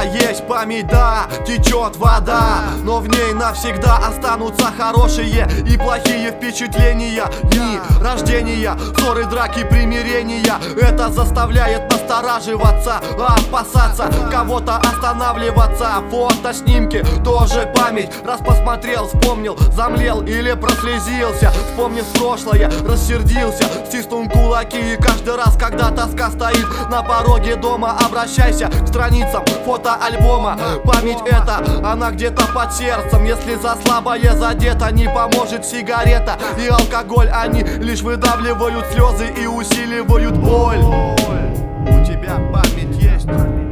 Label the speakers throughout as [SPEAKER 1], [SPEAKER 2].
[SPEAKER 1] есть память, да, течет вода, но в ней навсегда останутся хорошие и плохие впечатления. Дни рождения, ссоры, драки, примирения. Это заставляет настораживаться, опасаться, кого-то останавливаться. Фотоснимки тоже память. Раз посмотрел, вспомнил, замлел или прослезился. Вспомнив прошлое, рассердился, стиснул кулаки. И каждый раз, когда тоска стоит на пороге дома, обращайся к страницам фотоальбома. Память эта, она где-то под сердцем. Если за слабое задето, не поможет сигарета и алкоголь. Они лишь выдавливают слезы и усиливают боль. У тебя память есть?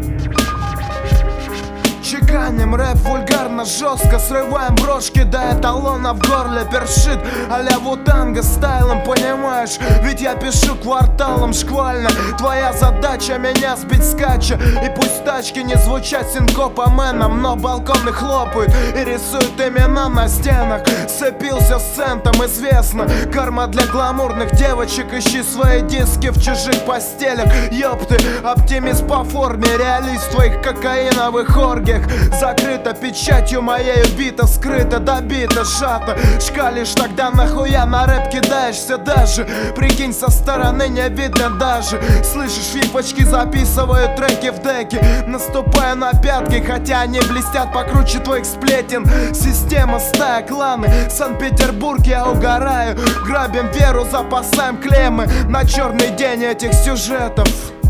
[SPEAKER 2] Чеканим рэп вульгарно, жестко, срываем брошки до эталона, в горле першит а-ля Вутанга стайлом, понимаешь? Ведь я пишу кварталом шквально. Твоя задача меня сбить скача, и пусть тачки не звучат синкопоменом, но балконы хлопают и рисуют имена на стенах. Сцепился с центом, известно, карма для гламурных девочек. Ищи свои диски в чужих постелях. Ёпты, оптимист по форме, реалист в твоих кокаиновых оргиях. Закрыто печатью моей, убито, скрыто, добито, сжато. Шкалишь, тогда нахуя на рэп кидаешься даже? Прикинь, со стороны не видно даже. Слышишь, фифочки записывают треки в деки, наступая на пятки, хотя они блестят покруче твоих сплетен. Система, стая, кланы, Санкт-Петербург, я угораю. Грабим веру, запасаем клеммы на черный день этих сюжетов.